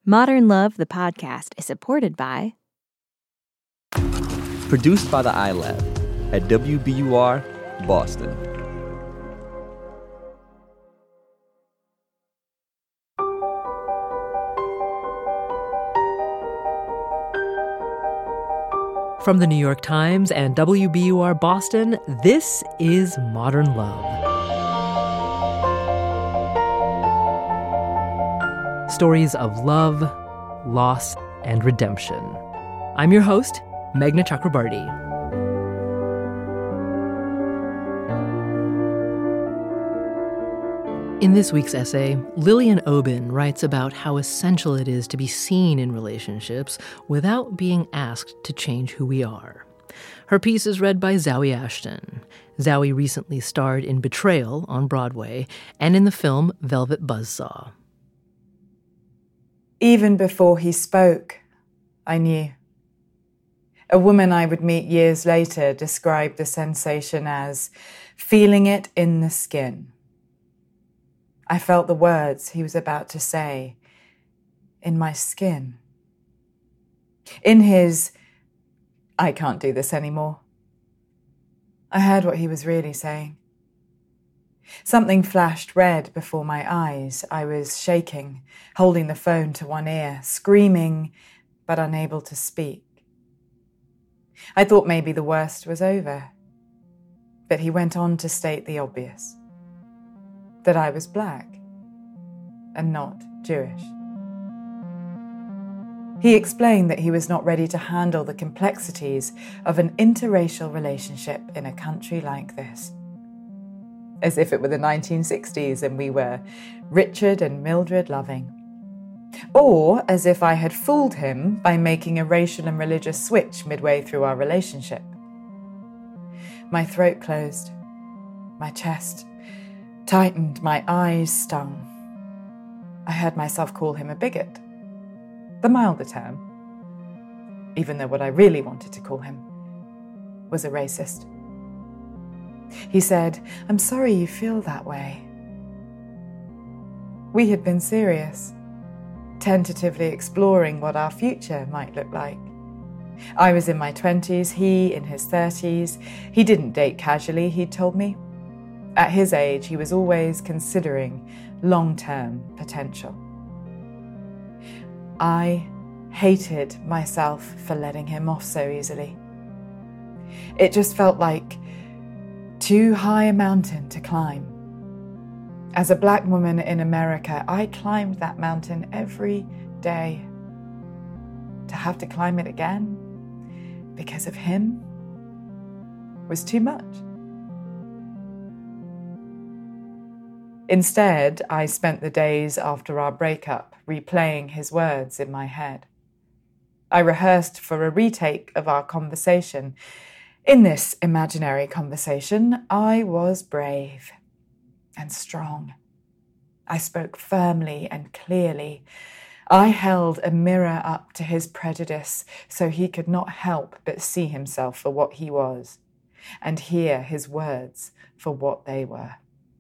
Modern Love, the podcast, is supported by... Produced by the iLab at WBUR, Boston. From the New York Times and WBUR Boston, this is Modern Love. Stories of love, loss, and redemption. I'm your host, Meghna Chakrabarti. In this week's essay, Lillian Obin writes about how essential it is to be seen in relationships without being asked to change who we are. Her piece is read by Zawe Ashton. Zawe recently starred in Betrayal on Broadway and in the film Velvet Buzzsaw. Even before he spoke, I knew. A woman I would meet years later described the sensation as feeling it in the skin. I felt the words he was about to say in my skin. In his, "I can't do this anymore," I heard what he was really saying. Something flashed red before my eyes. I was shaking, holding the phone to one ear, screaming, but unable to speak. I thought maybe the worst was over, but he went on to state the obvious. That I was black and not Jewish. He explained that he was not ready to handle the complexities of an interracial relationship in a country like this. As if it were the 1960s and we were Richard and Mildred Loving. Or as if I had fooled him by making a racial and religious switch midway through our relationship. My throat closed, my chest tightened, my eyes stung. I heard myself call him a bigot, the milder term, even though what I really wanted to call him was a racist. He said, "I'm sorry you feel that way." We had been serious, tentatively exploring what our future might look like. I was in my 20s, he in his 30s. He didn't date casually, he'd told me. At his age, he was always considering long-term potential. I hated myself for letting him off so easily. It just felt like too high a mountain to climb. As a black woman in America, I climbed that mountain every day. To have to climb it again because of him was too much. Instead, I spent the days after our breakup replaying his words in my head. I rehearsed for a retake of our conversation. In this imaginary conversation, I was brave and strong. I spoke firmly and clearly. I held a mirror up to his prejudice so he could not help but see himself for what he was and hear his words for what they were.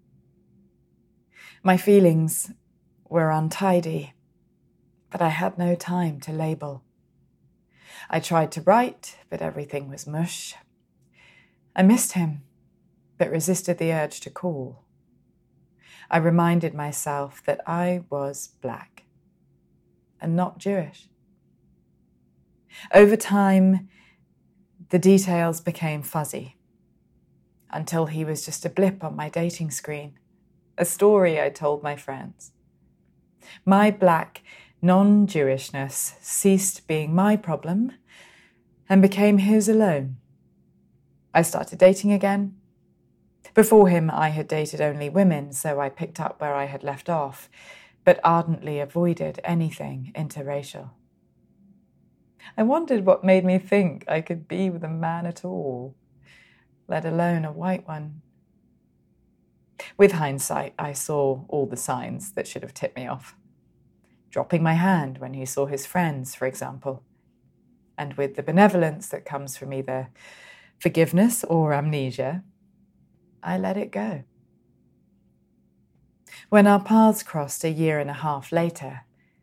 My feelings were untidy, but I had no time to label. I tried to write, but everything was mush. I missed him, but resisted the urge to call. I reminded myself that I was black and not Jewish. Over time, the details became fuzzy until he was just a blip on my dating screen. A story I told my friends. My black non-Jewishness ceased being my problem and became his alone. I started dating again. Before him, I had dated only women, so I picked up where I had left off, but ardently avoided anything interracial. I wondered what made me think I could be with a man at all, let alone a white one. With hindsight, I saw all the signs that should have tipped me off. Dropping my hand when he saw his friends, for example. And with the benevolence that comes from either forgiveness or amnesia, I let it go. When our paths crossed a year and a half later,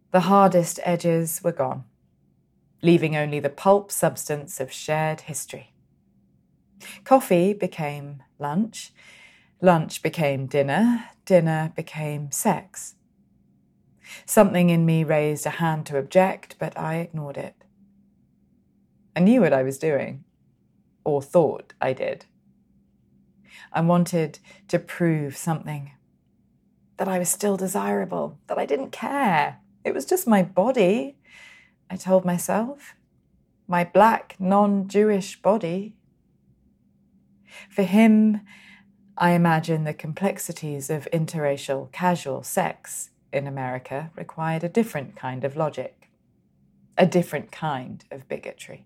The hardest edges were gone, leaving only the pulp substance of shared history. Coffee became lunch, lunch became dinner, dinner became sex. Something in me raised a hand to object, but I ignored it. I knew what I was doing, or thought I did. I wanted to prove something, that I was still desirable, that I didn't care. It was just my body, I told myself, my black, non-Jewish body. For him, I imagine the complexities of interracial casual sex in America required a different kind of logic, a different kind of bigotry.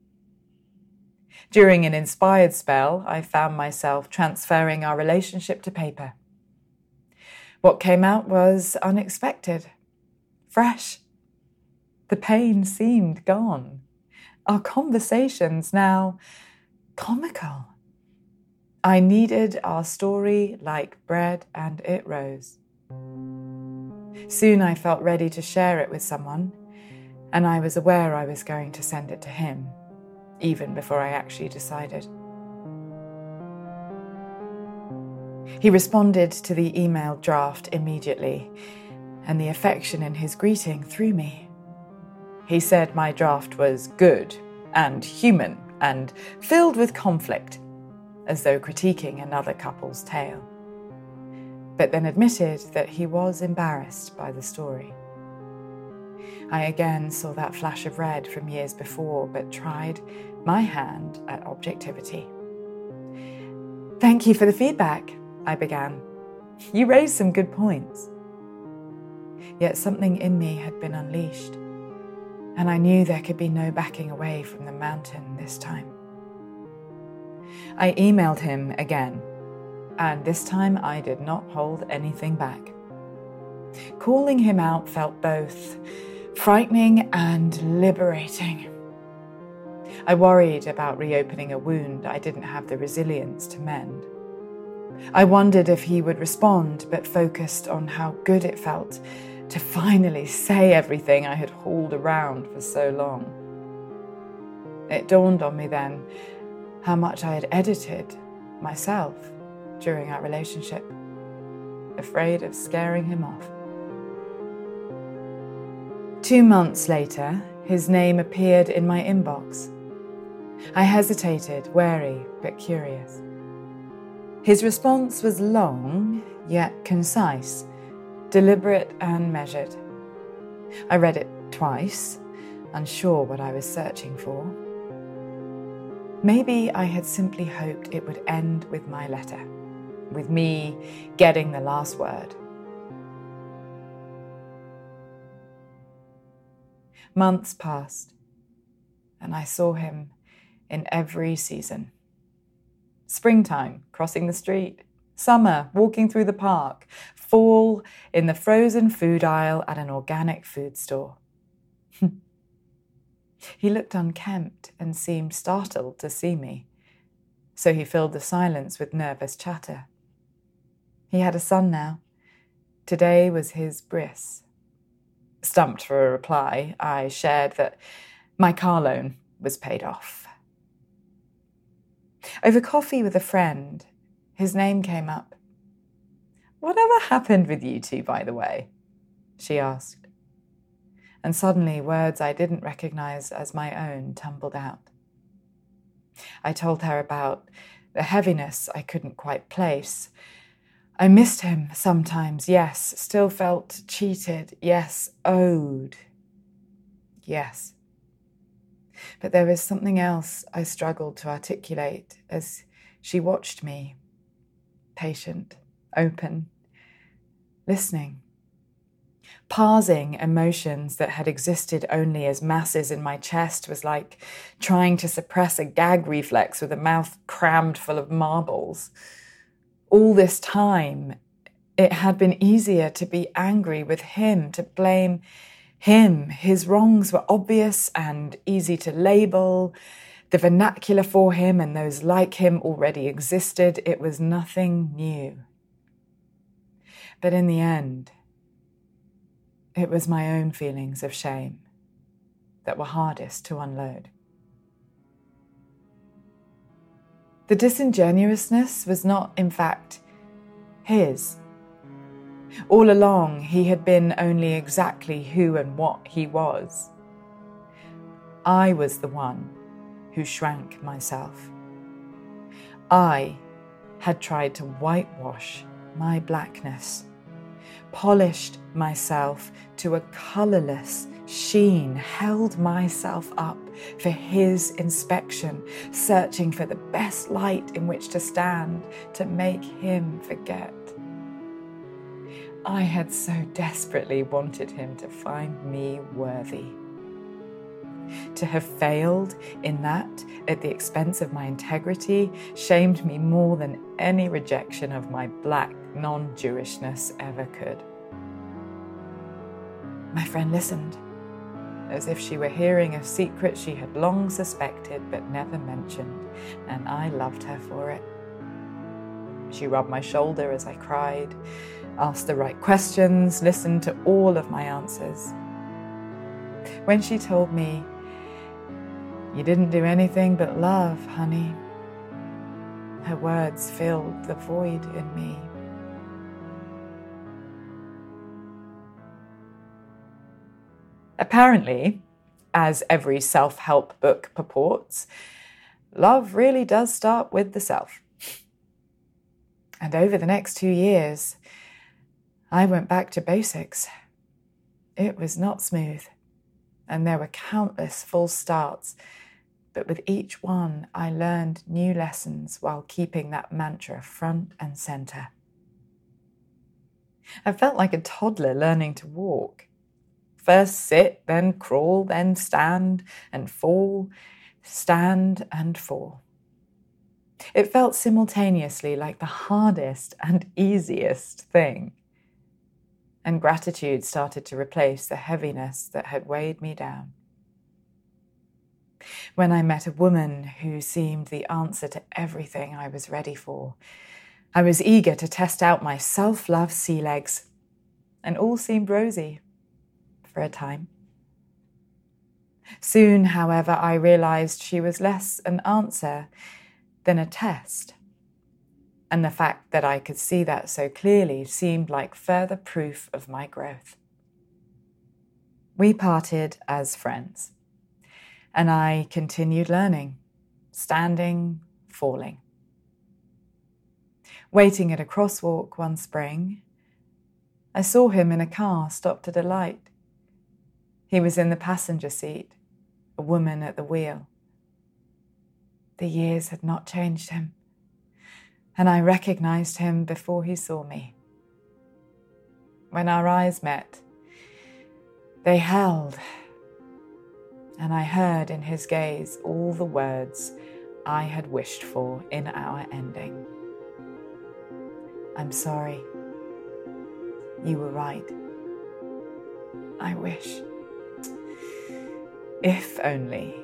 During an inspired spell, I found myself transferring our relationship to paper. What came out was unexpected, fresh. The pain seemed gone. Our conversations now comical. I kneaded our story like bread and it rose. Soon I felt ready to share it with someone, and I was aware I was going to send it to him, even before I actually decided. He responded to the email draft immediately, and the affection in his greeting threw me. He said my draft was good and human and filled with conflict, as though critiquing another couple's tale, but then admitted that he was embarrassed by the story. I again saw that flash of red from years before, but tried my hand at objectivity. "Thank you for the feedback," I began. "You raised some good points." Yet something in me had been unleashed, and I knew there could be no backing away from the mountain this time. I emailed him again, and this time I did not hold anything back. Calling him out felt both frightening and liberating. I worried about reopening a wound I didn't have the resilience to mend. I wondered if he would respond, but focused on how good it felt to finally say everything I had hauled around for so long. It dawned on me then how much I had edited myself during our relationship, afraid of scaring him off. 2 months later, his name appeared in my inbox. I hesitated, wary but curious. His response was long, yet concise, deliberate and measured. I read it twice, unsure what I was searching for. Maybe I had simply hoped it would end with my letter, with me getting the last word. Months passed, and I saw him in every season. Springtime, crossing the street. Summer, walking through the park. Fall, in the frozen food aisle at an organic food store. He looked unkempt and seemed startled to see me, so he filled the silence with nervous chatter. He had a son now. Today was his bris. Stumped for a reply, I shared that my car loan was paid off. Over coffee with a friend, his name came up. "Whatever happened with you two, by the way?" she asked. And suddenly words I didn't recognize as my own tumbled out. I told her about the heaviness I couldn't quite place. I missed him sometimes, yes, still felt cheated, yes, owed, yes. But there was something else I struggled to articulate as she watched me, patient, open, listening. Parsing emotions that had existed only as masses in my chest was like trying to suppress a gag reflex with a mouth crammed full of marbles. All this time, it had been easier to be angry with him, to blame him. His wrongs were obvious and easy to label. The vernacular for him and those like him already existed. It was nothing new. But in the end, It was my own feelings of shame that were hardest to unload. The disingenuousness was not, in fact, his. All along, he had been only exactly who and what he was. I was the one who shrank myself. I had tried to whitewash my blackness, polished myself to a colourless sheen, held myself up for his inspection, searching for the best light in which to stand to make him forget. I had so desperately wanted him to find me worthy. To have failed in that at the expense of my integrity shamed me more than any rejection of my black non-Jewishness ever could. My friend listened, as if she were hearing a secret she had long suspected but never mentioned, and I loved her for it. She rubbed my shoulder as I cried, asked the right questions, listened to all of my answers. When she told me, "You didn't do anything but love, honey," her words filled the void in me. Apparently, as every self-help book purports, love really does start with the self. And over the next 2 years, I went back to basics. It was not smooth, and there were countless false starts, but with each one I learned new lessons while keeping that mantra front and center. I felt like a toddler learning to walk. First sit, then crawl, then stand and fall, stand and fall. It felt simultaneously like the hardest and easiest thing. And gratitude started to replace the heaviness that had weighed me down. When I met a woman who seemed the answer to everything I was ready for, I was eager to test out my self-love sea legs, and all seemed rosy for a time. Soon, however, I realized she was less an answer than a test. And the fact that I could see that so clearly seemed like further proof of my growth. We parted as friends, and I continued learning, standing, falling. Waiting at a crosswalk one spring, I saw him in a car stopped at a light. He was in the passenger seat, a woman at the wheel. The years had not changed him, and I recognized him before he saw me. When our eyes met, they held, and I heard in his gaze all the words I had wished for in our ending. "I'm sorry. You were right. I wish. If only."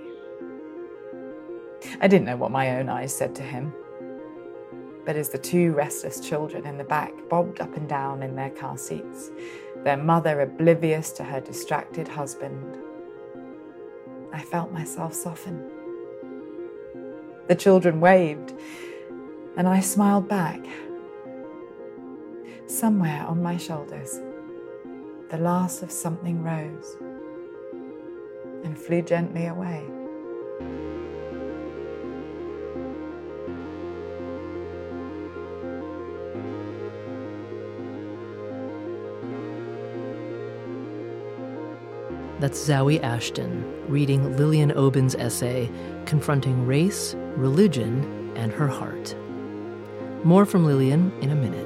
I didn't know what my own eyes said to him, but as the two restless children in the back bobbed up and down in their car seats, their mother oblivious to her distracted husband, I felt myself soften. The children waved, and I smiled back. Somewhere on my shoulders, the last of something rose and flew gently away. That's Zawe Ashton reading Lillian Oben's essay, Confronting Race, Religion, and Her Heart. More from Lillian in a minute.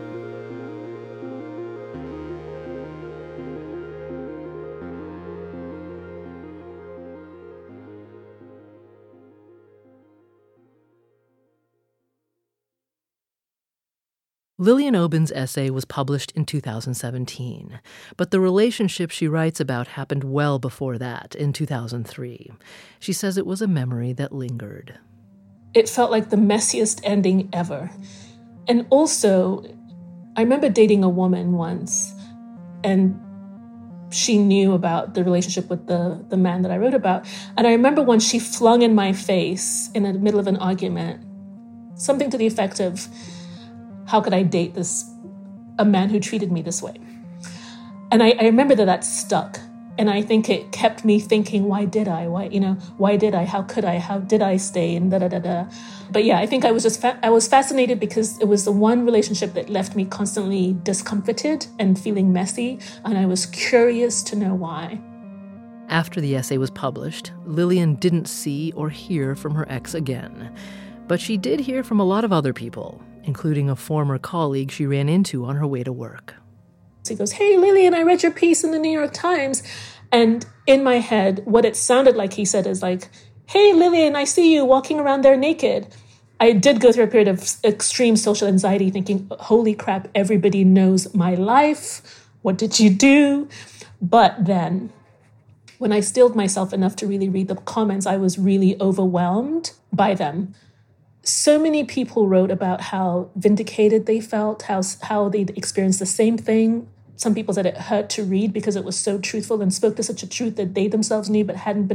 Lillian Oben's essay was published in 2017, but the relationship she writes about happened well before that, in 2003. She says it was a memory that lingered. It felt like the messiest ending ever. And also, I remember dating a woman once, and she knew about the relationship with the man that I wrote about. And I remember when she flung in my face in the middle of an argument, something to the effect of, how could I date a man who treated me this way? And I remember that stuck. And I think it kept me thinking, why did I? Why did I? How could I? How did I stay? And da-da-da-da. But yeah, I think I was I was fascinated because it was the one relationship that left me constantly discomforted and feeling messy. And I was curious to know why. After the essay was published, Lillian didn't see or hear from her ex again. But she did hear from a lot of other people, including a former colleague she ran into on her way to work. He goes, hey, Lillian, I read your piece in the New York Times. And in my head, what it sounded like he said is like, hey, Lillian, I see you walking around there naked. I did go through a period of extreme social anxiety thinking, holy crap, everybody knows my life. What did you do? But then when I stilled myself enough to really read the comments, I was really overwhelmed by them. So many people wrote about how vindicated they felt, how they'd experienced the same thing. Some people said it hurt to read because it was so truthful and spoke to such a truth that they themselves knew but had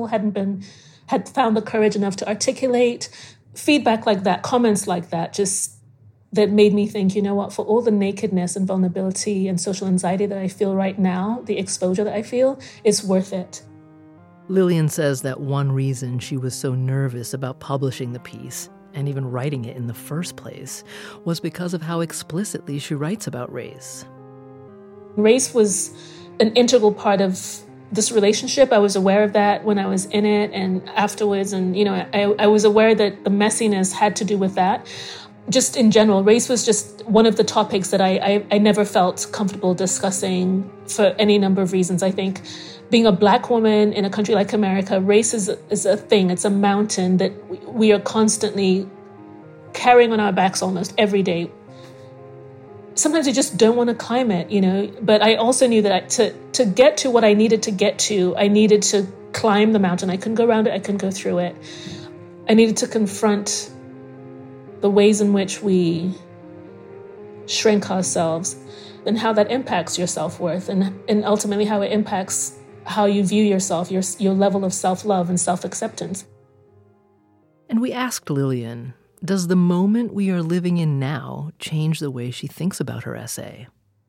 found the courage enough to articulate. Feedback like that, comments like that, just that made me think, you know what, for all the nakedness and vulnerability and social anxiety that I feel right now, the exposure that I feel, it's worth it. Lillian says that one reason she was so nervous about publishing the piece and even writing it in the first place was because of how explicitly she writes about race. Race was an integral part of this relationship. I was aware of that when I was in it and afterwards. And, I was aware that the messiness had to do with that. Just in general, race was just one of the topics that I never felt comfortable discussing for any number of reasons. I think being a Black woman in a country like America, race is a thing. It's a mountain that we are constantly carrying on our backs almost every day. Sometimes I just don't want to climb it, but I also knew that to get to what I needed to get to, I needed to climb the mountain. I couldn't go around it. I couldn't go through it. I needed to confront the ways in which we shrink ourselves and how that impacts your self-worth and ultimately how it impacts how you view yourself, your level of self-love and self-acceptance. And we asked Lillian, does the moment we are living in now change the way she thinks about her essay?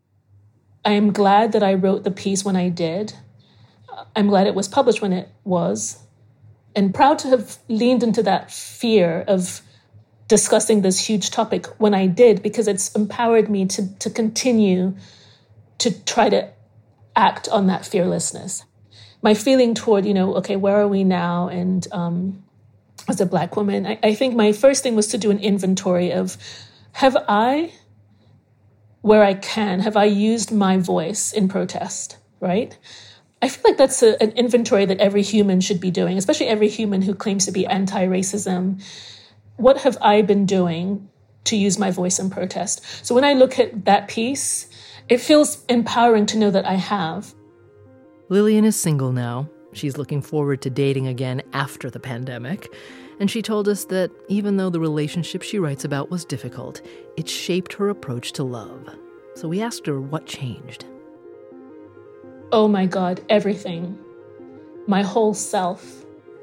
I am glad that I wrote the piece when I did. I'm glad it was published when it was, and proud to have leaned into that fear of discussing this huge topic when I did, because it's empowered me to continue to try to act on that fearlessness. My feeling toward, okay, where are we now? And as a Black woman, I think my first thing was to do an inventory of, have I, where I can, have I used my voice in protest, right? I feel like that's an inventory that every human should be doing, especially every human who claims to be anti-racism. What have I been doing to use my voice in protest? So when I look at that piece, it feels empowering to know that I have. Lillian is single now. She's looking forward to dating again after the pandemic. And she told us that even though the relationship she writes about was difficult, it shaped her approach to love. So we asked her what changed. Oh my God, everything. My whole self.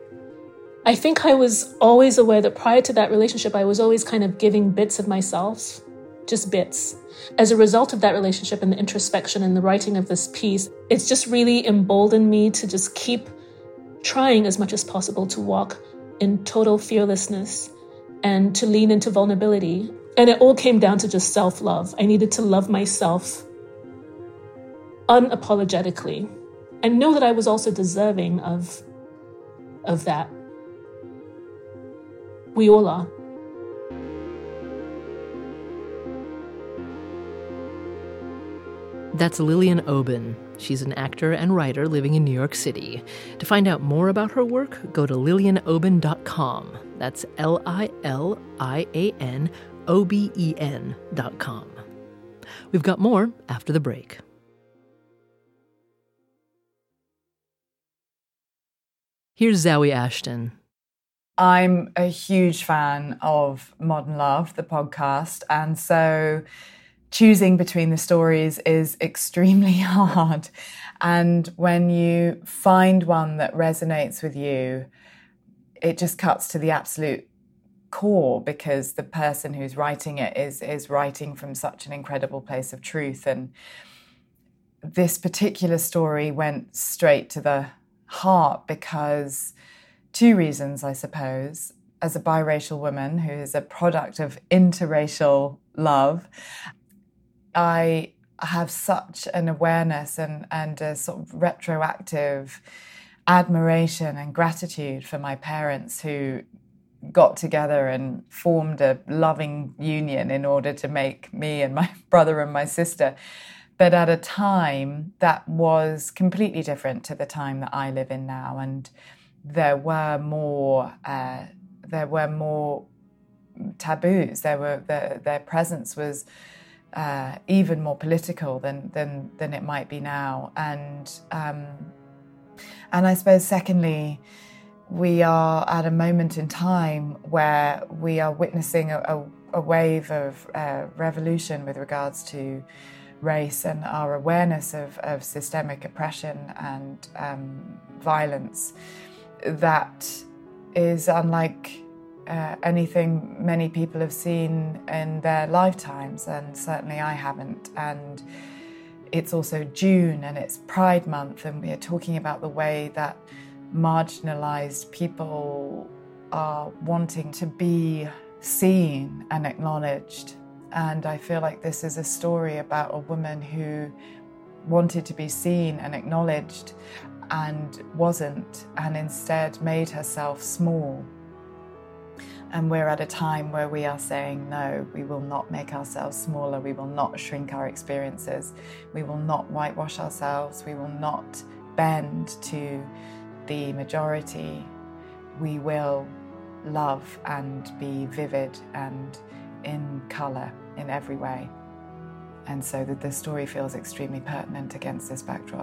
I think I was always aware that prior to that relationship, I was always kind of giving bits of myself, just bits. As a result of that relationship and the introspection and the writing of this piece, it's just really emboldened me to just keep trying as much as possible to walk in total fearlessness and to lean into vulnerability. And it all came down to just self-love. I needed to love myself unapologetically and know that I was also deserving of that. We all are. That's Lillian Oben. She's an actor and writer living in New York City. To find out more about her work, go to lilianoben.com. That's LILIANOBEN.com. We've got more after the break. Here's Zawe Ashton. I'm a huge fan of Modern Love, the podcast, and so choosing between the stories is extremely hard. And when you find one that resonates with you, it just cuts to the absolute core, because the person who's writing it is writing from such an incredible place of truth. And this particular story went straight to the heart because two reasons, I suppose. As a biracial woman who is a product of interracial love, I have such an awareness and a sort of retroactive admiration and gratitude for my parents, who got together and formed a loving union in order to make me and my brother and my sister, but at a time that was completely different to the time that I live in now. And there were more taboos. Their presence was even more political than it might be now. And I suppose, secondly, we are at a moment in time where we are witnessing a wave of revolution with regards to race and our awareness of systemic oppression and violence that is unlike anything many people have seen in their lifetimes, and certainly I haven't. And it's also June and it's Pride Month, and we are talking about the way that marginalized people are wanting to be seen and acknowledged. And I feel like this is a story about a woman who wanted to be seen and acknowledged and wasn't, and instead made herself small. And we're at a time where we are saying, no, we will not make ourselves smaller. We will not shrink our experiences. We will not whitewash ourselves. We will not bend to the majority. We will love and be vivid and in colour in every way. And so the story feels extremely pertinent against this backdrop.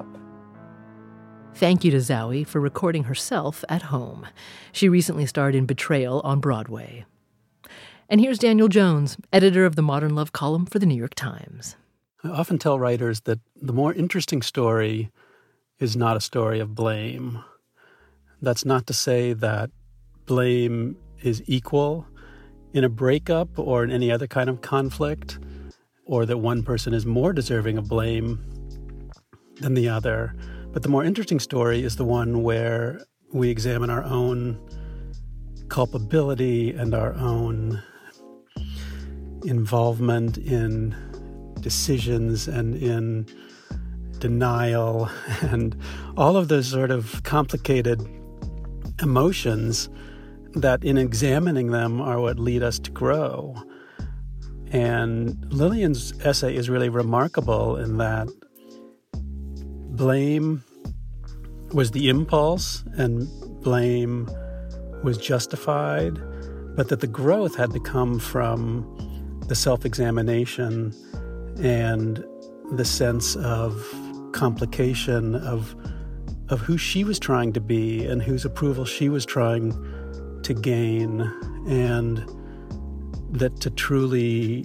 Thank you to Zawie for recording herself at home. She recently starred in Betrayal on Broadway. And here's Daniel Jones, editor of the Modern Love column for the New York Times. I often tell writers that the more interesting story is not a story of blame. That's not to say that blame is equal in a breakup or in any other kind of conflict, or that one person is more deserving of blame than the other. But the more interesting story is the one where we examine our own culpability and our own involvement in decisions and in denial and all of those sort of complicated emotions that, in examining them, are what lead us to grow. And Lillian's essay is really remarkable in that blame was the impulse and blame was justified, but that the growth had to come from the self-examination and the sense of complication of who she was trying to be and whose approval she was trying to gain, and that to truly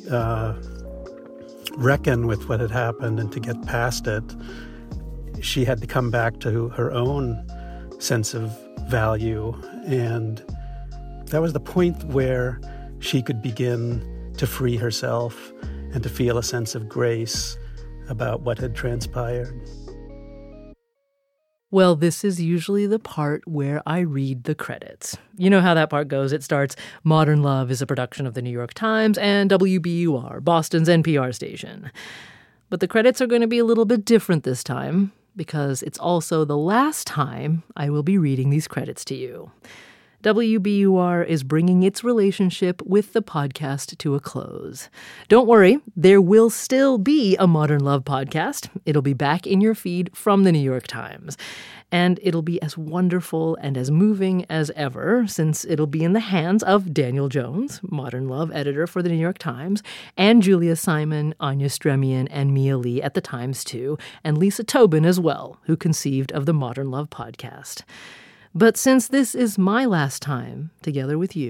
reckon with what had happened and to get past it, she had to come back to her own sense of value. And that was the point where she could begin to free herself and to feel a sense of grace about what had transpired. Well, this is usually the part where I read the credits. You know how that part goes. It starts, Modern Love is a production of the New York Times and WBUR, Boston's NPR station. But the credits are going to be a little bit different this time, because it's also the last time I will be reading these credits to you. WBUR is bringing its relationship with the podcast to a close. Don't worry, there will still be a Modern Love podcast. It'll be back in your feed from the New York Times. And it'll be as wonderful and as moving as ever, since it'll be in the hands of Daniel Jones, Modern Love editor for the New York Times, and Julia Simon, Anya Stremian, and Mia Lee at the Times too, and Lisa Tobin as well, who conceived of the Modern Love podcast. But since this is my last time together with you,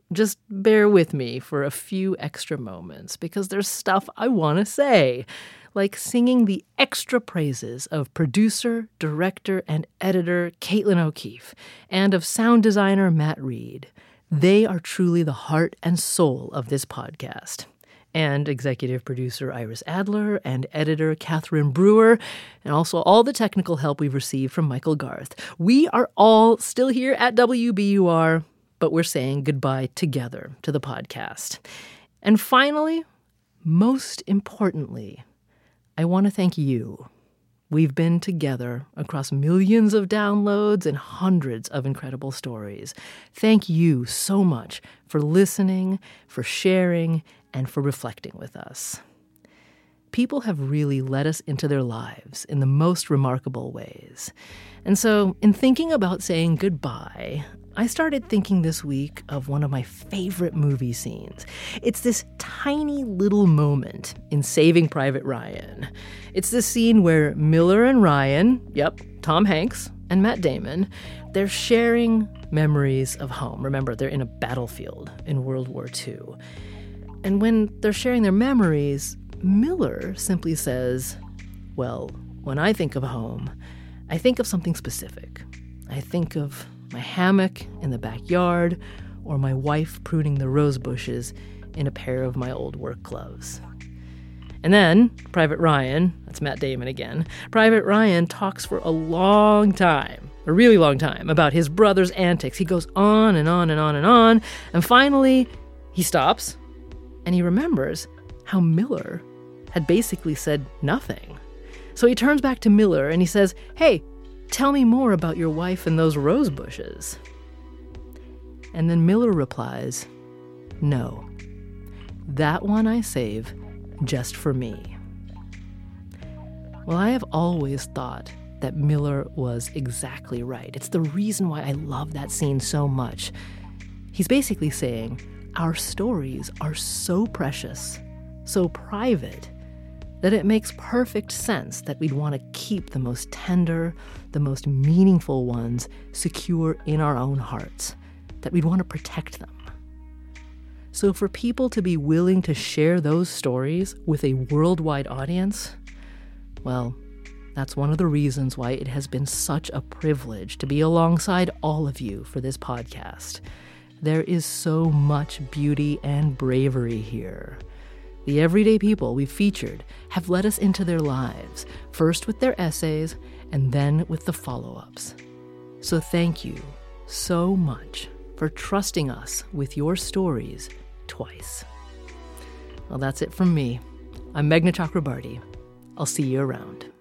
just bear with me for a few extra moments because there's stuff I want to say, like singing the extra praises of producer, director, and editor Caitlin O'Keefe and of sound designer Matt Reed. They are truly the heart and soul of this podcast. And executive producer Iris Adler and editor Catherine Brewer, and also all the technical help we've received from Michael Garth. We are all still here at WBUR, but we're saying goodbye together to the podcast. And finally, most importantly, I want to thank you. We've been together across millions of downloads and hundreds of incredible stories. Thank you so much for listening, for sharing, and for reflecting with us. People have really let us into their lives in the most remarkable ways. And so, in thinking about saying goodbye, I started thinking this week of one of my favorite movie scenes. It's this tiny little moment in Saving Private Ryan. It's this scene where Miller and Ryan, Tom Hanks and Matt Damon, they're sharing memories of home. Remember, they're in a battlefield in World War II. And when they're sharing their memories, Miller simply says, well, when I think of home, I think of something specific. I think of my hammock in the backyard or my wife pruning the rose bushes in a pair of my old work gloves. And then Private Ryan, that's Matt Damon again, Private Ryan talks for a long time, a really long time, about his brother's antics. He goes on and on and on and on, and finally he stops. And he remembers how Miller had basically said nothing. So he turns back to Miller and he says, hey, tell me more about your wife and those rose bushes. And then Miller replies, no, that one I save just for me. Well, I have always thought that Miller was exactly right. It's the reason why I love that scene so much. He's basically saying, our stories are so precious, so private, that it makes perfect sense that we'd want to keep the most tender, the most meaningful ones secure in our own hearts, that we'd want to protect them. So for people to be willing to share those stories with a worldwide audience, well, that's one of the reasons why it has been such a privilege to be alongside all of you for this podcast. There is so much beauty and bravery here. The everyday people we've featured have let us into their lives, first with their essays and then with the follow-ups. So thank you so much for trusting us with your stories twice. Well, that's it from me. I'm Meghna Chakrabarti. I'll see you around.